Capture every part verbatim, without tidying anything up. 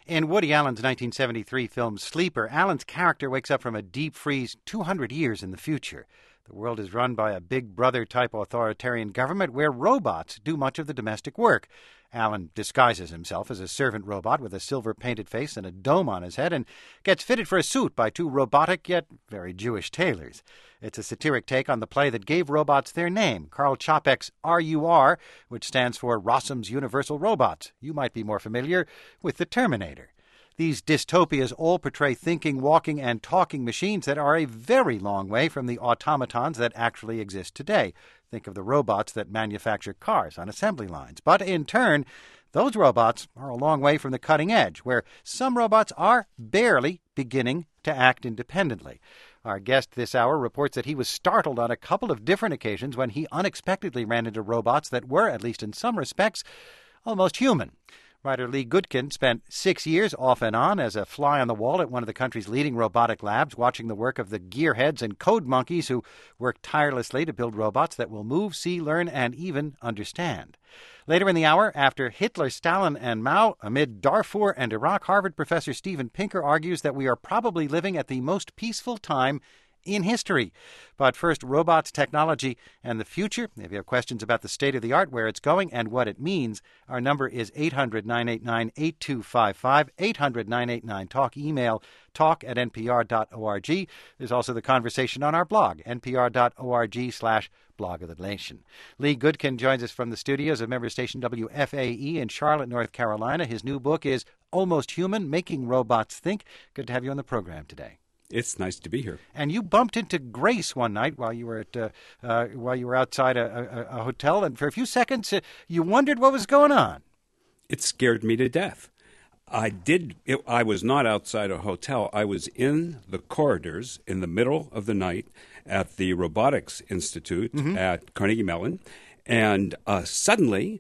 In Woody Allen's nineteen seventy-three film Sleeper, Allen's character wakes up from a deep freeze two hundred years in the future. The world is run by a Big Brother-type authoritarian government where robots do much of the domestic work. Allen disguises himself as a servant robot with a silver-painted face and a dome on his head and gets fitted for a suit by two robotic yet very Jewish tailors. It's a satiric take on the play that gave robots their name, Karl Čapek's R U R, which stands for Rossum's Universal Robots. You might be more familiar with The Terminator. These dystopias all portray thinking, walking, and talking machines that are a very long way from the automatons that actually exist today. Think of the robots that manufacture cars on assembly lines. But in turn, those robots are a long way from the cutting edge, where some robots are barely beginning to act independently. Our guest this hour reports that he was startled on a couple of different occasions when he unexpectedly ran into robots that were, at least in some respects, almost human. Writer Lee Gutkin spent six years off and on as a fly on the wall at one of the country's leading robotic labs, watching the work of the gearheads and code monkeys who work tirelessly to build robots that will move, see, learn, and even understand. Later in the hour, after Hitler, Stalin, and Mao, amid Darfur and Iraq, Harvard professor Steven Pinker argues that we are probably living at the most peaceful time in history. But first, robots, technology, and the future. If you have questions about the state of the art, where it's going, and what it means, our number is eight hundred, nine eight nine, eight two five five, eight hundred, nine eight nine, talk. Email talk at npr dot org. There's also the conversation on our blog, npr.org slash blog of the nation. Lee Gutkin joins us from the studios of member station W F A E in Charlotte, North Carolina. His new book is Almost Human, Making Robots Think. Good to have you on the program today. It's nice to be here. And you bumped into Grace one night while you were at uh, uh, while you were outside a, a, a hotel, and for a few seconds uh, you wondered what was going on. It scared me to death. I did. It, I was not outside a hotel. I was in the corridors in the middle of the night at the Robotics Institute mm-hmm. at Carnegie Mellon, and uh, suddenly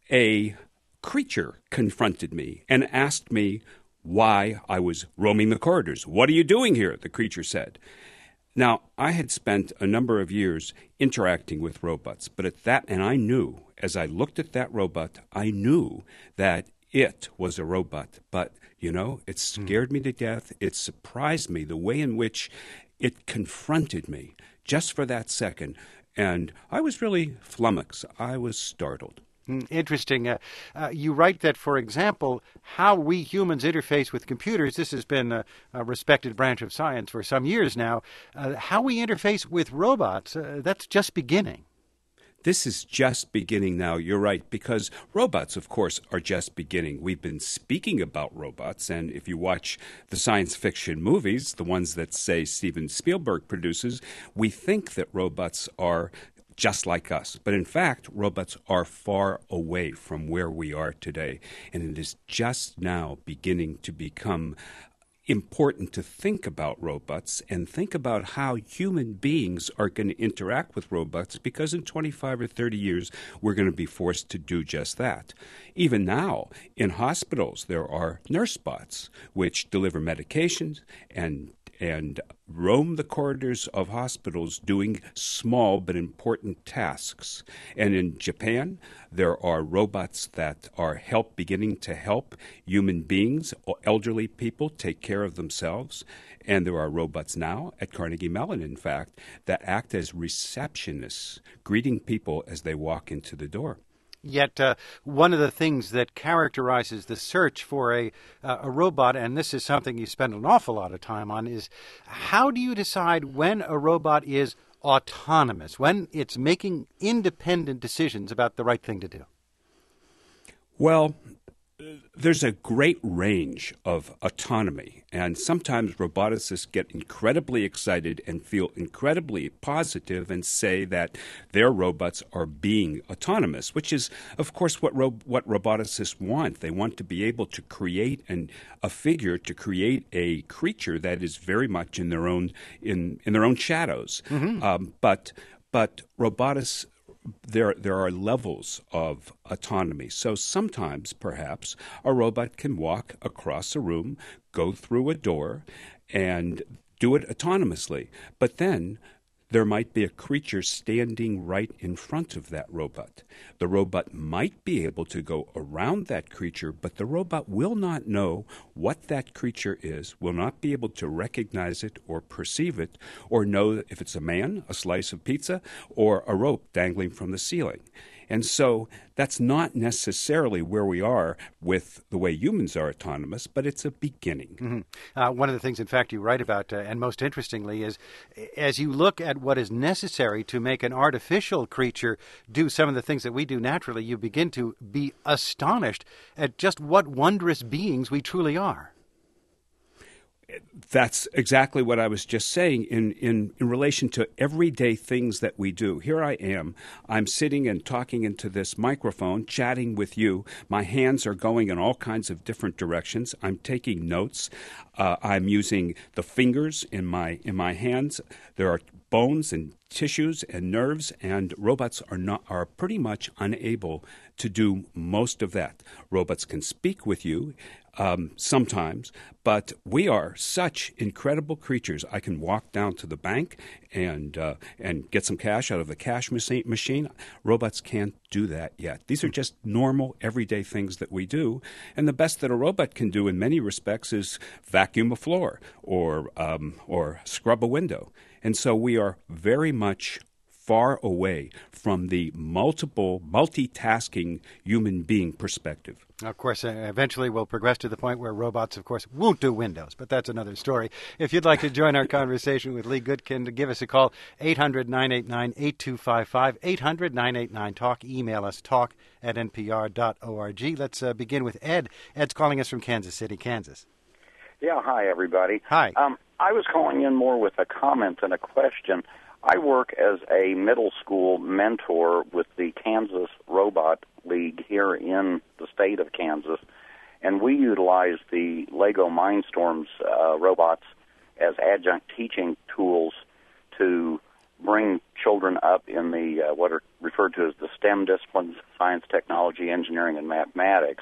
a creature confronted me and asked me why I was roaming the corridors. "What are you doing here?" the creature said. Now, I had spent a number of years interacting with robots, but at that, and I knew, as I looked at that robot, I knew that it was a robot. But, you know, it scared mm. me to death. It surprised me, the way in which it confronted me just for that second. And I was really flummoxed. I was startled. Interesting. Uh, uh, you write that, for example, how we humans interface with computers, this has been a, a respected branch of science for some years now, uh, how we interface with robots, uh, that's just beginning. This is just beginning now, you're right, because robots, of course, are just beginning. We've been speaking about robots, and if you watch the science fiction movies, the ones that, say, Steven Spielberg produces, we think that robots are just like us. But in fact, robots are far away from where we are today. And it is just now beginning to become important to think about robots and think about how human beings are going to interact with robots, because in twenty-five or thirty years, we're going to be forced to do just that. Even now, in hospitals, there are nurse bots which deliver medications and and roam the corridors of hospitals doing small but important tasks. And in Japan, there are robots that are help beginning to help human beings, elderly people, take care of themselves. And there are robots now at Carnegie Mellon, in fact, that act as receptionists, greeting people as they walk into the door. Yet uh, one of the things that characterizes the search for a uh, a robot, and this is something you spend an awful lot of time on, is how do you decide when a robot is autonomous, when it's making independent decisions about the right thing to do? Well, there's a great range of autonomy, and sometimes roboticists get incredibly excited and feel incredibly positive and say that their robots are being autonomous, which is, of course, what ro- what roboticists want. They want to be able to create an, a figure, to create a creature that is very much in their own in, in their own shadows. Mm-hmm. Um, but but roboticists. There, there are levels of autonomy. So sometimes, perhaps, a robot can walk across a room, go through a door, and do it autonomously. But then there might be a creature standing right in front of that robot. The robot might be able to go around that creature, but the robot will not know what that creature is, will not be able to recognize it or perceive it, or know if it's a man, a slice of pizza, or a rope dangling from the ceiling. And so that's not necessarily where we are with the way humans are autonomous, but it's a beginning. Mm-hmm. Uh, one of the things, in fact, you write about, uh, and most interestingly, is as you look at what is necessary to make an artificial creature do some of the things that we do naturally, you begin to be astonished at just what wondrous beings we truly are. That's exactly what I was just saying in, in, in relation to everyday things that we do. Here I am. I'm sitting and talking into this microphone, chatting with you. My hands are going in all kinds of different directions. I'm taking notes. Uh, I'm using the fingers in my in my hands. There are bones and tissues and nerves, and robots are not are pretty much unable to do most of that. Robots can speak with you. Um, sometimes, but we are such incredible creatures. I can walk down to the bank and uh, and get some cash out of the cash machine. Robots can't do that yet. These are just normal, everyday things that we do. And the best that a robot can do in many respects is vacuum a floor or um, or scrub a window. And so we are very much far away from the multiple, multitasking human being perspective. Of course, uh, eventually we'll progress to the point where robots, of course, won't do Windows, but that's another story. If you'd like to join our conversation with Lee Gutkind, give us a call, eight hundred, nine eight nine, eight two five five, eight hundred, nine eight nine, talk. Email us, talk at n p r dot org. Let's uh, begin with Ed. Ed's calling us from Kansas City, Kansas. Yeah, hi, everybody. Hi. Um, I was calling in more with a comment than a question. I work as a middle school mentor with the Kansas Robot League here in the state of Kansas, and we utilize the Lego Mindstorms uh, robots as adjunct teaching tools to bring children up in the uh, what are referred to as the STEM disciplines: science, technology, engineering, and mathematics.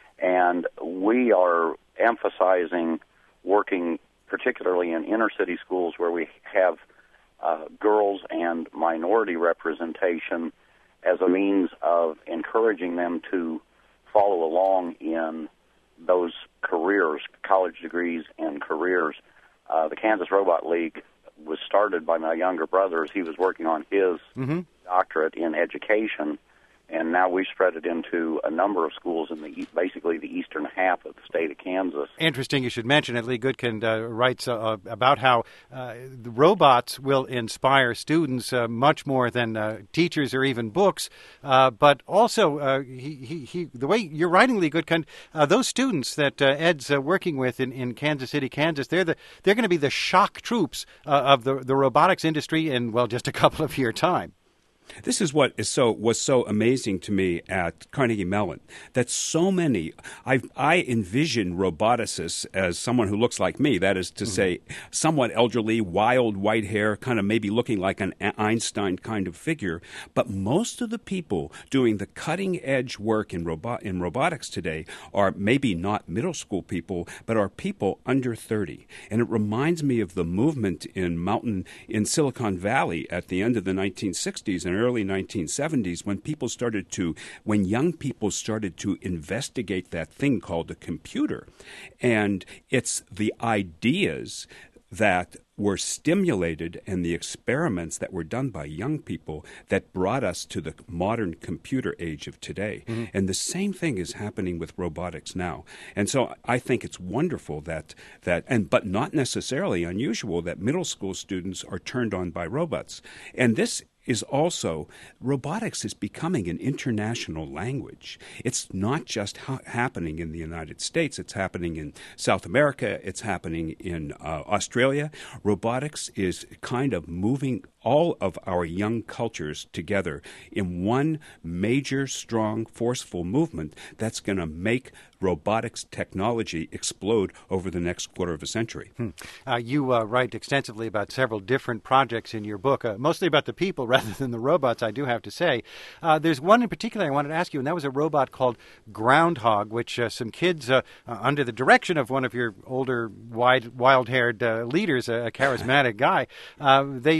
And we are emphasizing working particularly in inner city schools where we have Uh, girls and minority representation as a means of encouraging them to follow along in those careers, college degrees and careers. Uh, the Kansas Robot League was started by my younger brother as he was working on his mm-hmm. doctorate in education, and now we've spread it into a number of schools in the basically the eastern half of the state of Kansas. Interesting you should mention it. Lee Gutkind uh, writes uh, about how uh, the robots will inspire students uh, much more than uh, teachers or even books. Uh, but also, uh, he, he, he, the way you're writing, Lee Gutkind, uh, those students that uh, Ed's uh, working with in, in Kansas City, Kansas, they're the they're going to be the shock troops uh, of the the robotics industry in, well, just a couple of year time. This is what is so was so amazing to me at Carnegie Mellon, that so many I I envision roboticists as someone who looks like me, that is to mm-hmm. say, somewhat elderly, wild white hair, kind of maybe looking like an Einstein kind of figure. But most of the people doing the cutting edge work in robot in robotics today are maybe not middle school people, but are people under thirty. And it reminds me of the movement in Mountain in Silicon Valley at the end of the nineteen sixties and early nineteen seventies, when people started to, when young people started to investigate that thing called a computer. And it's the ideas that were stimulated and the experiments that were done by young people that brought us to the modern computer age of today. Mm-hmm. And the same thing is happening with robotics now. And so I think it's wonderful that, that and but not necessarily unusual, that middle school students are turned on by robots. And this is also, robotics is becoming an international language. It's not just ha- happening in the United States. It's happening in South America. It's happening in uh, Australia. Robotics is kind of moving all of our young cultures together in one major, strong, forceful movement that's going to make robotics technology explode over the next quarter of a century. Hmm. Uh, you uh, write extensively about several different projects in your book, uh, mostly about the people rather than the robots, I do have to say. Uh, there's one in particular I wanted to ask you, and that was a robot called Groundhog, which uh, some kids, uh, uh, under the direction of one of your older, wide, wild-haired uh, leaders, a charismatic guy, uh, they ferociously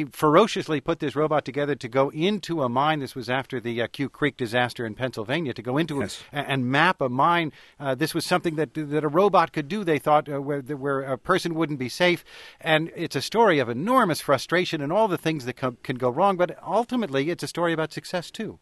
ferociously put this robot together to go into a mine. This was after the uh, Q Creek disaster in Pennsylvania, to go into yes. a, and map a mine. Uh, this was something that that a robot could do, they thought, uh, where, where a person wouldn't be safe. And it's a story of enormous frustration and all the things that co- can go wrong, but ultimately it's a story about success, too.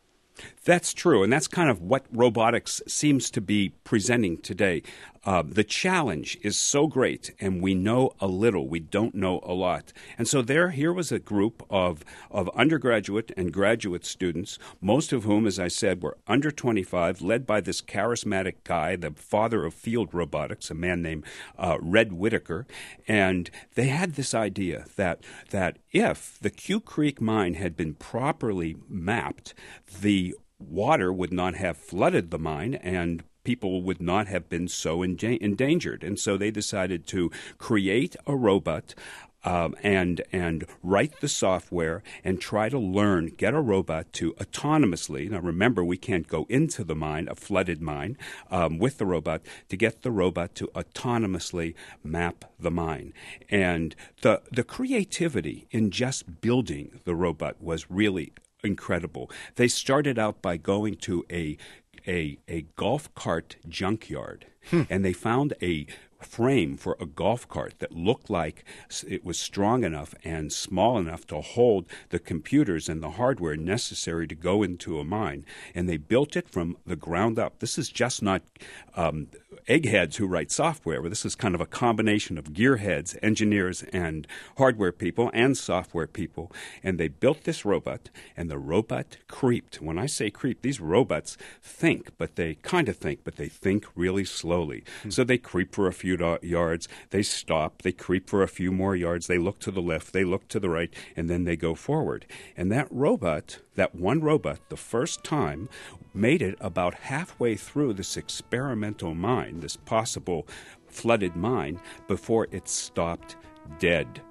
That's true, and that's kind of what robotics seems to be presenting today. Uh, the challenge is so great, and we know a little. We don't know a lot. And so there, here was a group of, of undergraduate and graduate students, most of whom, as I said, were under twenty-five, led by this charismatic guy, the father of field robotics, a man named uh, Red Whitaker. And they had this idea that, that if the Q Creek mine had been properly mapped, the water would not have flooded the mine, and people would not have been so endangered. And so they decided to create a robot um, and and write the software and try to learn, get a robot to autonomously, now remember, we can't go into the mine, a flooded mine, um, with the robot, to get the robot to autonomously map the mine. And the the creativity in just building the robot was really incredible. They started out by going to a a, a golf cart junkyard, hmm. and they found a frame for a golf cart that looked like it was strong enough and small enough to hold the computers and the hardware necessary to go into a mine. And they built it from the ground up. This is just not um, eggheads who write software. This is kind of a combination of gearheads, engineers, and hardware people and software people. And they built this robot, and the robot creeped. When I say creep, these robots think, but they kind of think, but they think really slowly. Hmm. So they creep for a few yards, they stop, they creep for a few more yards, they look to the left, they look to the right, and then they go forward. And that robot, that one robot, the first time, made it about halfway through this experimental mine, this possible flooded mine, before it stopped dead.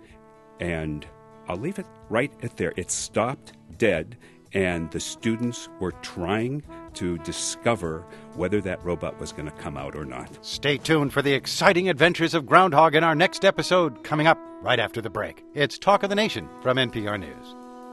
And I'll leave it right at there. It stopped dead, and the students were trying to discover whether that robot was going to come out or not. Stay tuned for the exciting adventures of Groundhog in our next episode, coming up right after the break. It's Talk of the Nation from N P R News.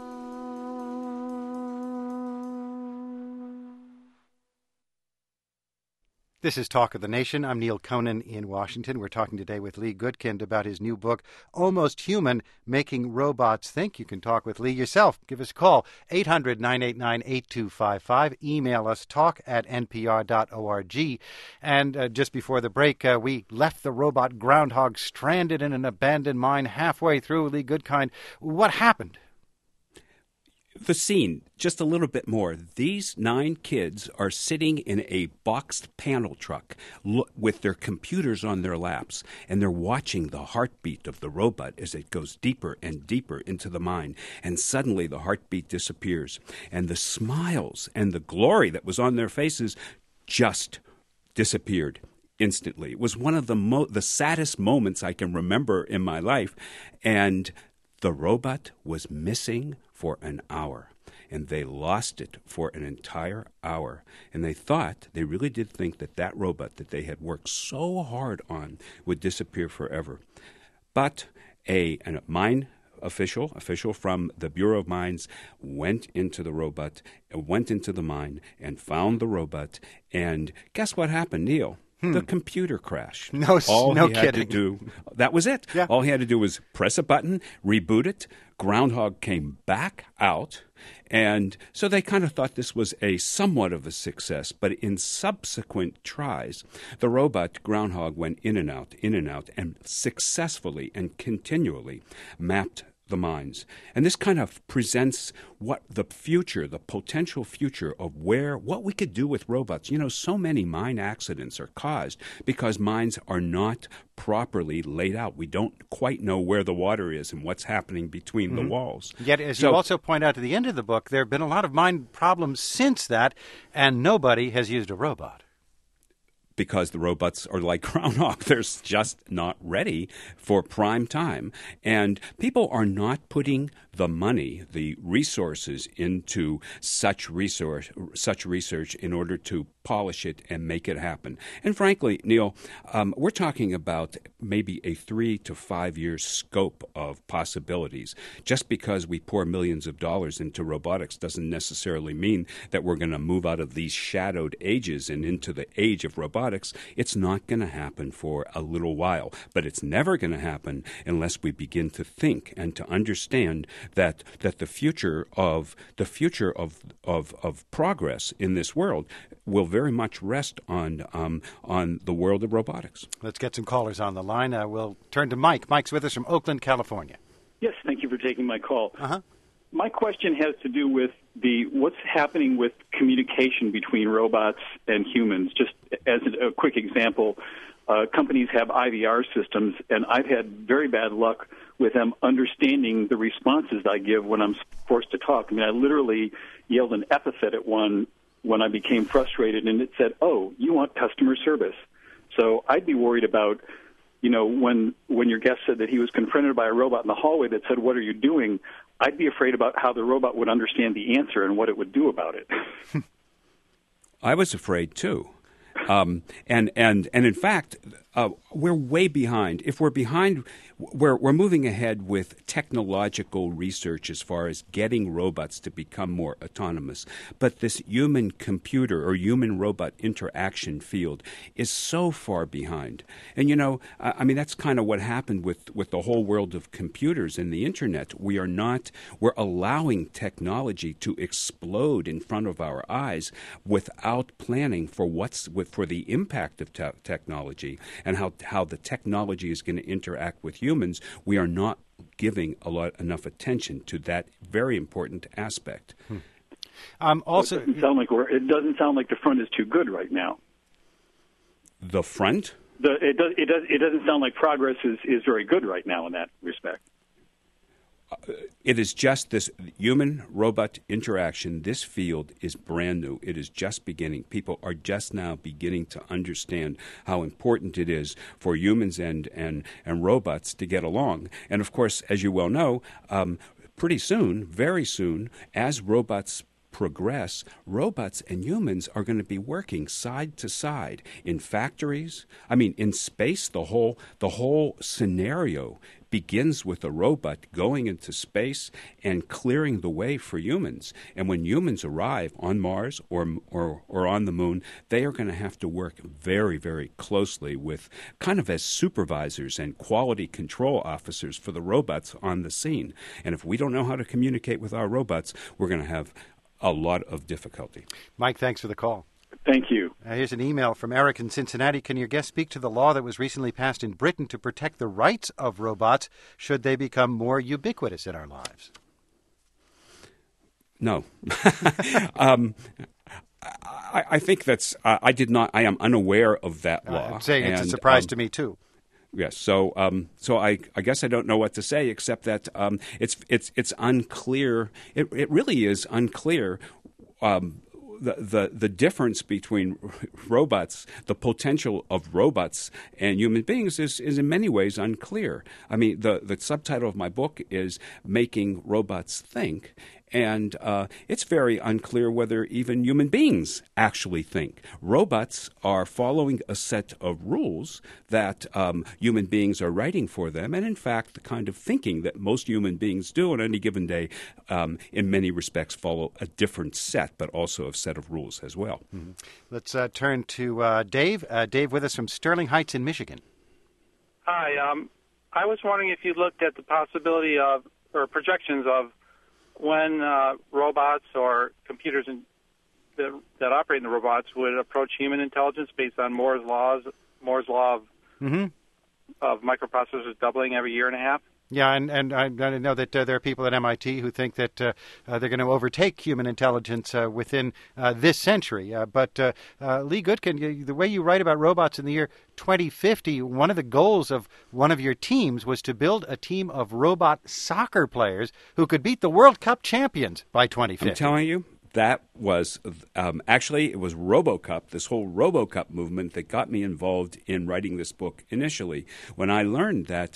This is Talk of the Nation. I'm Neil Conan in Washington. We're talking today with Lee Gutkind about his new book, Almost Human, Making Robots Think. You can talk with Lee yourself. Give us a call, eight hundred, nine eight nine, eight two five five. Email us, talk at n p r dot org. And uh, just before the break, uh, we left the robot Groundhog stranded in an abandoned mine halfway through. Lee Gutkind, what happened? The scene, just a little bit more. These nine kids are sitting in a boxed panel truck lo- with their computers on their laps, and they're watching the heartbeat of the robot as it goes deeper and deeper into the mine. And suddenly the heartbeat disappears, and the smiles and the glory that was on their faces just disappeared instantly. It was one of the mo- the saddest moments I can remember in my life, and the robot was missing for an hour, and they lost it for an entire hour. And they thought, they really did think that that robot that they had worked so hard on would disappear forever. But a, a mine official, official from the Bureau of Mines, went into the robot, went into the mine, and found the robot. And guess what happened, Neil? Hmm. The computer crashed. No, All no he kidding. had to do, that was it. Yeah. All he had to do was press a button, reboot it. Groundhog came back out, and so they kind of thought this was a somewhat of a success. But in subsequent tries, the robot Groundhog went in and out, in and out, and successfully and continually mapped the mines. And this kind of presents what the future, the potential future of where, what we could do with robots. You know, so many mine accidents are caused because mines are not properly laid out. We don't quite know where the water is and what's happening between mm-hmm. the walls. Yet, as so, you also point out at the end of the book, there have been a lot of mine problems since that, and nobody has used a robot. Because the robots are like Groundhog. They're just not ready for prime time. And people are not putting the money, the resources into such resource, such research in order to polish it and make it happen. And frankly, Neil, um, we're talking about maybe a three to five year scope of possibilities. Just because we pour millions of dollars into robotics doesn't necessarily mean that we're going to move out of these shadowed ages and into the age of robotics. It's not going to happen for a little while, but it's never going to happen unless we begin to think and to understand that that the future of the future of of, of progress in this world will very much rest on um, on the world of robotics. Let's get some callers on the line. Uh, we'll turn to Mike. Mike's with us from Oakland, California. Yes, thank you for taking my call. Uh-huh. My question has to do with the what's happening with communication between robots and humans. Just as a quick example, uh, companies have I V R systems, and I've had very bad luck with them understanding the responses I give when I'm forced to talk. I mean, I literally yelled an epithet at one when I became frustrated, and it said, "Oh, you want customer service." So I'd be worried about, you know, when when your guest said that he was confronted by a robot in the hallway that said, "What are you doing?" I'd be afraid about how the robot would understand the answer and what it would do about it. I was afraid too. Um, and, and, and in fact, uh, we're way behind. If we're behind, we're, we're moving ahead with technological research as far as getting robots to become more autonomous. But this human-computer or human-robot interaction field is so far behind. And, you know, I, I mean, that's kind of what happened with, with the whole world of computers and the Internet. We are not, we're allowing technology to explode in front of our eyes without planning for what's with, for the impact of te- technology and how how the technology is going to interact with humans. We are not giving a lot enough attention to that very important aspect. Hmm. Um, also, it doesn't sound like we're, it doesn't sound like the front is too good right now. The front? The, it does. It does. It doesn't sound like progress is, is very good right now in that respect. Uh, it is just this human-robot interaction. This field is brand new. It is just beginning. People are just now beginning to understand how important it is for humans and, and, and robots to get along. And, of course, as you well know, um, pretty soon, very soon, as robots progress, robots and humans are going to be working side to side in factories. I mean, in space, the whole the whole scenario begins with a robot going into space and clearing the way for humans. And when humans arrive on Mars or or, or on the moon, they are going to have to work very, very closely with kind of as supervisors and quality control officers for the robots on the scene. And if we don't know how to communicate with our robots, we're going to have a lot of difficulty. Mike, thanks for the call. Thank you. Uh, here's an email from Eric in Cincinnati. Can your guest speak to the law that was recently passed in Britain to protect the rights of robots should they become more ubiquitous in our lives? No. um, I, I think that's, uh, I did not, I am unaware of that law. Uh, I'm saying it's and, a surprise um, to me, too. Yes, so um, so I, I guess I don't know what to say except that um, it's it's it's unclear. It it really is unclear. Um, The, the the difference between robots, the potential of robots and human beings is, is in many ways unclear. I mean, the, the subtitle of my book is Making Robots Think, and uh, it's very unclear whether even human beings actually think. Robots are following a set of rules that um, human beings are writing for them, and in fact, the kind of thinking that most human beings do on any given day, um, in many respects, follow a different set, but also a set of rules as well. Mm-hmm. Let's uh, turn to uh, Dave. Uh, Dave with us from Sterling Heights in Michigan. Hi. Um, I was wondering if you looked at the possibility of, or projections of, when uh, robots or computers in, that, that operate in the robots would approach human intelligence based on Moore's laws, Moore's law of, mm-hmm. of microprocessors doubling every year and a half. Yeah, and, and I, I know that uh, there are people at M I T who think that uh, uh, they're going to overtake human intelligence uh, within uh, this century. Uh, but uh, uh, Lee Gutkin, you, the way you write about robots in the year twenty fifty, one of the goals of one of your teams was to build a team of robot soccer players who could beat the World Cup champions by twenty fifty. I'm telling you. That was um, actually, it was RoboCup, this whole RoboCup movement that got me involved in writing this book initially. When I learned that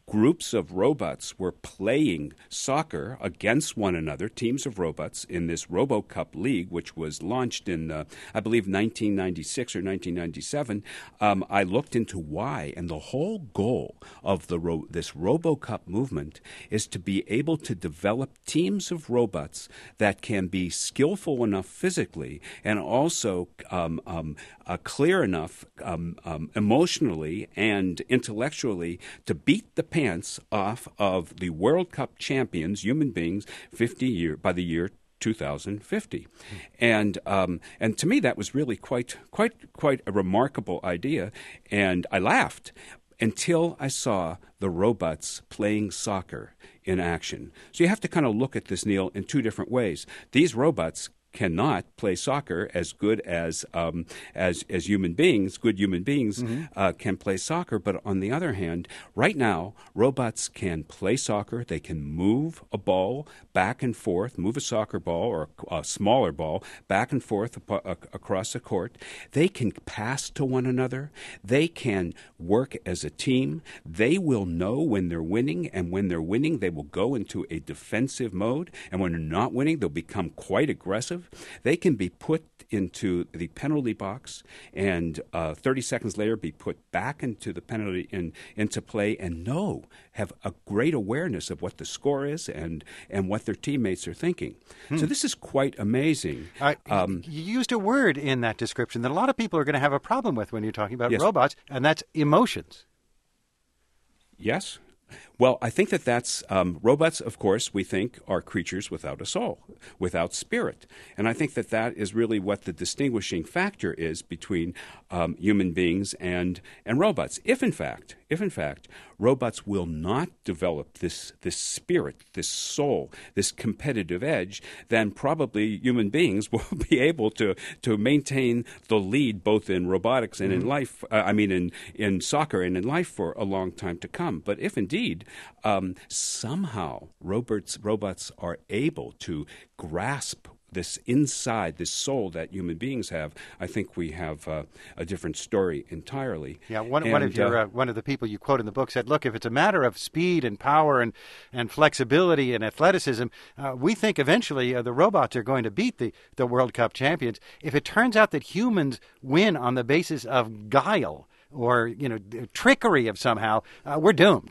groups of robots were playing soccer against one another, teams of robots, in this RoboCup League, which was launched in, uh, I believe, nineteen ninety-six or nineteen ninety-seven, um, I looked into why. And the whole goal of the ro- this RoboCup movement is to be able to develop teams of robots that can be skillful enough physically and also um, um, uh, clear enough um, um, emotionally and intellectually to beat the pants off of the World Cup champions, human beings, fifty year by the year two thousand fifty, and um, and to me that was really quite quite quite a remarkable idea, and I laughed until I saw the robots playing soccer in action. So you have to kind of look at this, Neil, in two different ways. These robots cannot play soccer as good as um, as as human beings. Good human beings mm-hmm. uh, can play soccer, but on the other hand, right now robots can play soccer. They can move a ball back and forth, move a soccer ball or a smaller ball back and forth ap- across a court. They can pass to one another. They can work as a team. They will know when they're winning, and when they're winning, they will go into a defensive mode. And when they're not winning, they'll become quite aggressive. They can be put into the penalty box and uh, thirty seconds later be put back into the penalty in, into play and know, have a great awareness of what the score is and, and what their teammates are thinking. Hmm. So this is quite amazing. Uh, um, you used a word in that description that a lot of people are going to have a problem with when you're talking about yes. robots, and that's emotions. Yes. Well, I think that that's um, robots, of course, we think are creatures without a soul, without spirit. And I think that that is really what the distinguishing factor is between um, human beings and, and robots. If, in fact, if, in fact, robots will not develop this, this spirit, this soul, this competitive edge, then probably human beings will be able to, to maintain the lead both in robotics and mm-hmm. in life, uh, I mean, in, in soccer and in life for a long time to come. But if, indeed, Um, somehow robots robots are able to grasp this inside, this soul that human beings have, I think we have uh, a different story entirely. Yeah, one, and, one of your uh, uh, one of the people you quote in the book said, "Look, if it's a matter of speed and power and and flexibility and athleticism, uh, we think eventually uh, the robots are going to beat the the World Cup champions. If it turns out that humans win on the basis of guile or you know trickery of somehow, uh, we're doomed."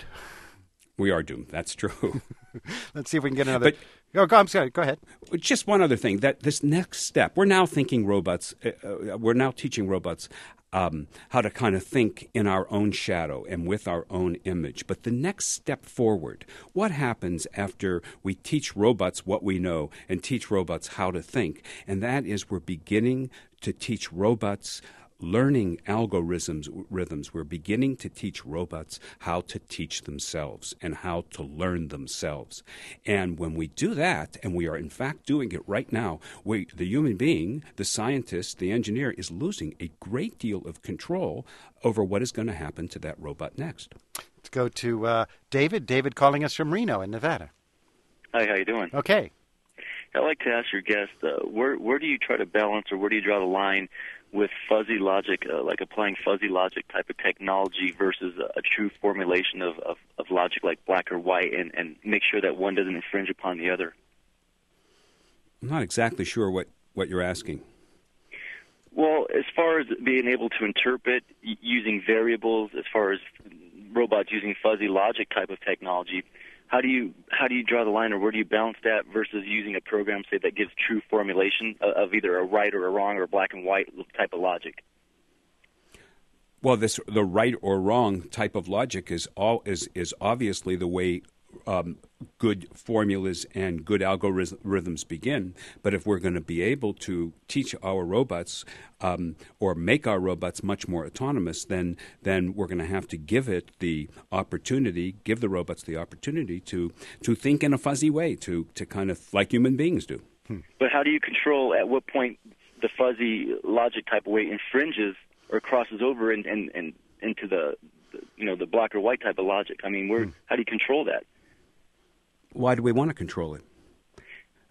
We are doomed. That's true. Let's see if we can get another. But, oh, go, I'm sorry. Go ahead. Just one other thing. That this next step, we're now thinking robots. Uh, we're now teaching robots um, how to kind of think in our own shadow and with our own image. But the next step forward, what happens after we teach robots what we know and teach robots how to think? And that is, we're beginning to teach robots learning algorithms. Rhythms. We're beginning to teach robots how to teach themselves and how to learn themselves. And when we do that, and we are in fact doing it right now, we, the human being, the scientist, the engineer, is losing a great deal of control over what is going to happen to that robot next. Let's go to uh, David. David calling us from Reno in Nevada. Hi, how you doing? Okay. I'd like to ask your guest, uh, where where do you try to balance, or where do you draw the line with fuzzy logic, uh, like applying fuzzy logic type of technology versus a, a true formulation of, of, of logic like black or white, and, and make sure that one doesn't infringe upon the other? I'm not exactly sure what, what you're asking. Well, as far as being able to interpret y- using variables, as far as robots using fuzzy logic type of technology, How do you how do you draw the line, or where do you balance that versus using a program, say, that gives true formulation of either a right or a wrong or a black and white type of logic? Well, this the right or wrong type of logic is all is is obviously the way um, good formulas and good algorithms begin. But if we're going to be able to teach our robots um, or make our robots much more autonomous, then then we're going to have to give it the opportunity, give the robots the opportunity to to think in a fuzzy way, to to kind of like human beings do. Hmm. But how do you control at what point the fuzzy logic type of way infringes or crosses over and and, and into the, the you know the black or white type of logic? I mean, where hmm. how do you control that? Why do we want to control it?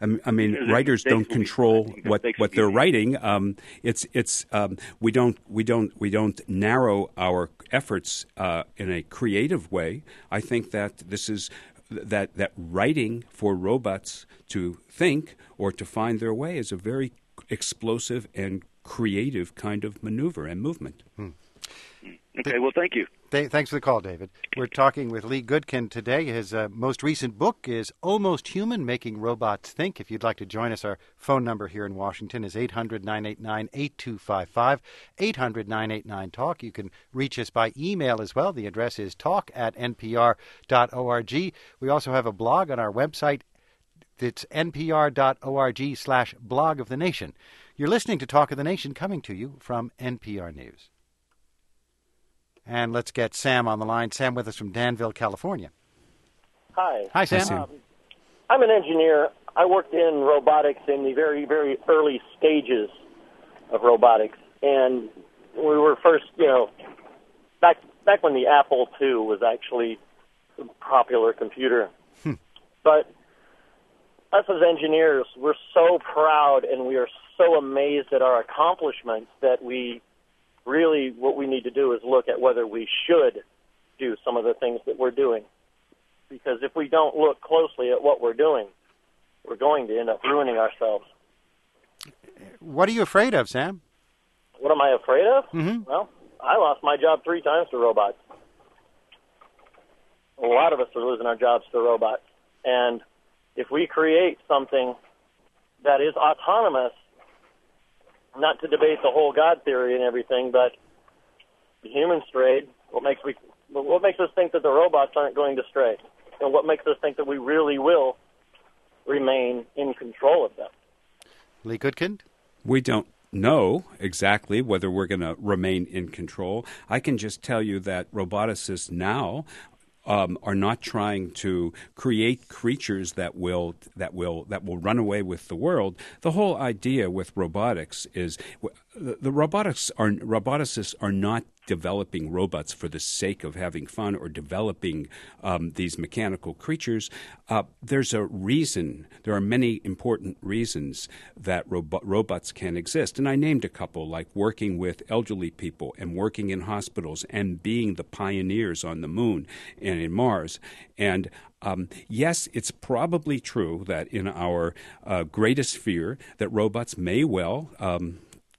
I, I mean, Because writers mistakes don't will be- control I think what, mistakes what will be they're made. writing. Um, it's it's um, we don't we don't we don't narrow our efforts uh, in a creative way. I think that this is that that writing for robots to think or to find their way is a very explosive and creative kind of maneuver and movement. Hmm. Okay, well, thank you. Th- Thanks for the call, David. We're talking with Lee Goodkin today. His uh, most recent book is Almost Human, Making Robots Think. If you'd like to join us, our phone number here in Washington is eight hundred, nine eight nine, eight two five five, eight hundred, nine eight nine, talk. You can reach us by email as well. The address is talk at n p r dot org. We also have a blog on our website. It's npr.org slash blog of the nation. You're listening to Talk of the Nation, coming to you from N P R News. And let's get Sam on the line. Sam with us from Danville, California. Hi. Hi, Sam. Hi, Sam. Um, I'm an engineer. I worked in robotics in the very, very early stages of robotics. And we were first, you know, back back when the Apple two was actually a popular computer. Hmm. But us as engineers, we're so proud and we are so amazed at our accomplishments that we really, what we need to do is look at whether we should do some of the things that we're doing. Because if we don't look closely at what we're doing, we're going to end up ruining ourselves. What are you afraid of, Sam? What am I afraid of? Mm-hmm. Well, I lost my job three times to robots. A lot of us are losing our jobs to robots. And if we create something that is autonomous, not to debate the whole God theory and everything, but the human strayed. What makes we? What makes us think that the robots aren't going to stray? And what makes us think that we really will remain in control of them? Lee Goodkin? We don't know exactly whether we're going to remain in control. I can just tell you that roboticists now Um, are not trying to create creatures that will that will that will run away with the world. The whole idea with robotics is the, the robotics are roboticists are not developing robots for the sake of having fun or developing um, these mechanical creatures. Uh, there's a reason. There are many important reasons that robo- robots can exist, and I named a couple, like working with elderly people and working in hospitals and being the pioneers on the moon and in Mars. And um, yes, it's probably true that in our uh, greatest fear that robots may well um,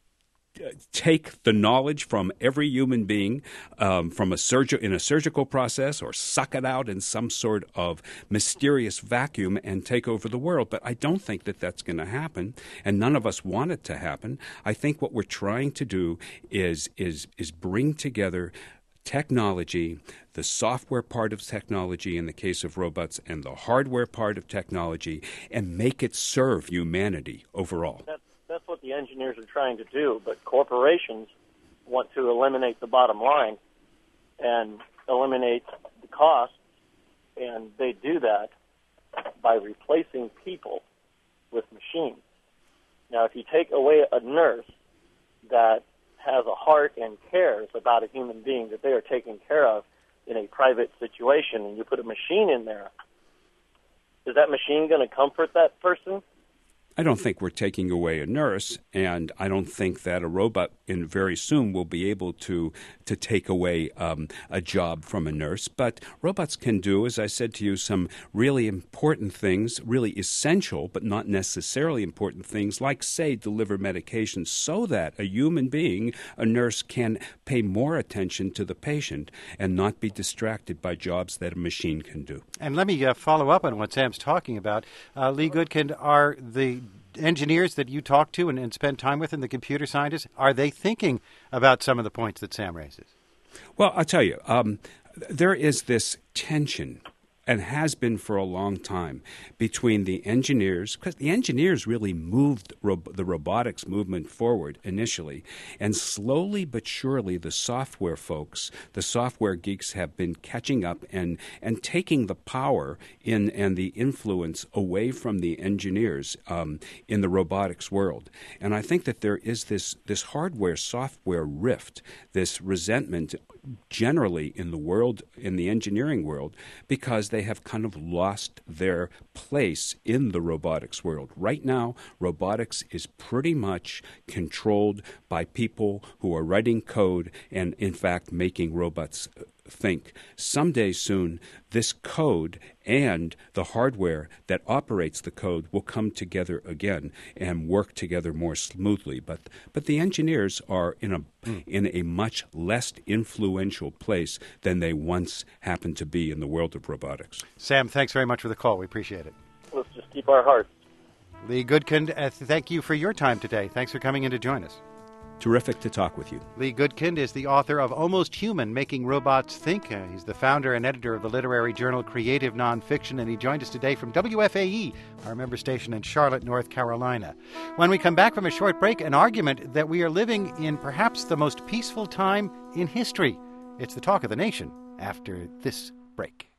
take the knowledge from every human being um, from a surgi- in a surgical process or suck it out in some sort of mysterious vacuum and take over the world. But I don't think that that's going to happen, and none of us want it to happen. I think what we're trying to do is is is bring together technology, the software part of technology in the case of robots, and the hardware part of technology, and make it serve humanity overall. That's, that's what the engineers are trying to do, but corporations want to eliminate the bottom line and eliminate the costs, and they do that by replacing people with machines. Now, if you take away a nurse that has a heart and cares about a human being that they are taking care of in a private situation, and you put a machine in there, is that machine going to comfort that person? I don't think we're taking away a nurse, and I don't think that a robot in very soon will be able to to take away um, a job from a nurse. But robots can do, as I said to you, some really important things, really essential but not necessarily important things, like, say, deliver medications so that a human being, a nurse, can pay more attention to the patient and not be distracted by jobs that a machine can do. And let me uh, follow up on what Sam's talking about. Uh, Lee Goodkin, are the engineers that you talk to and, and spend time with, and the computer scientists, are they thinking about some of the points that Sam raises? Well, I'll tell you, um, there is this tension, and has been for a long time, between the engineers, because the engineers really moved ro- the robotics movement forward initially, and slowly but surely the software folks, the software geeks, have been catching up and, and taking the power in and the influence away from the engineers um, in the robotics world. And I think that there is this, this hardware-software rift, this resentment generally in the world, in the engineering world, because they have kind of lost their place in the robotics world. Right now, robotics is pretty much controlled by people who are writing code and, in fact, making robots think. Someday soon, this code and the hardware that operates the code will come together again and work together more smoothly. But but the engineers are in a mm. in a much less influential place than they once happened to be in the world of robotics. Sam, thanks very much for the call. We appreciate it. Let's just keep our hearts. Lee Goodkind, uh, thank you for your time today. Thanks for coming in to join us. Terrific to talk with you. Lee Goodkind is the author of Almost Human, Making Robots Think. Uh, he's the founder and editor of the literary journal Creative Nonfiction, and he joined us today from W F A E, our member station in Charlotte, North Carolina. When we come back from a short break, an argument that we are living in perhaps the most peaceful time in history. It's the talk of the nation after this break.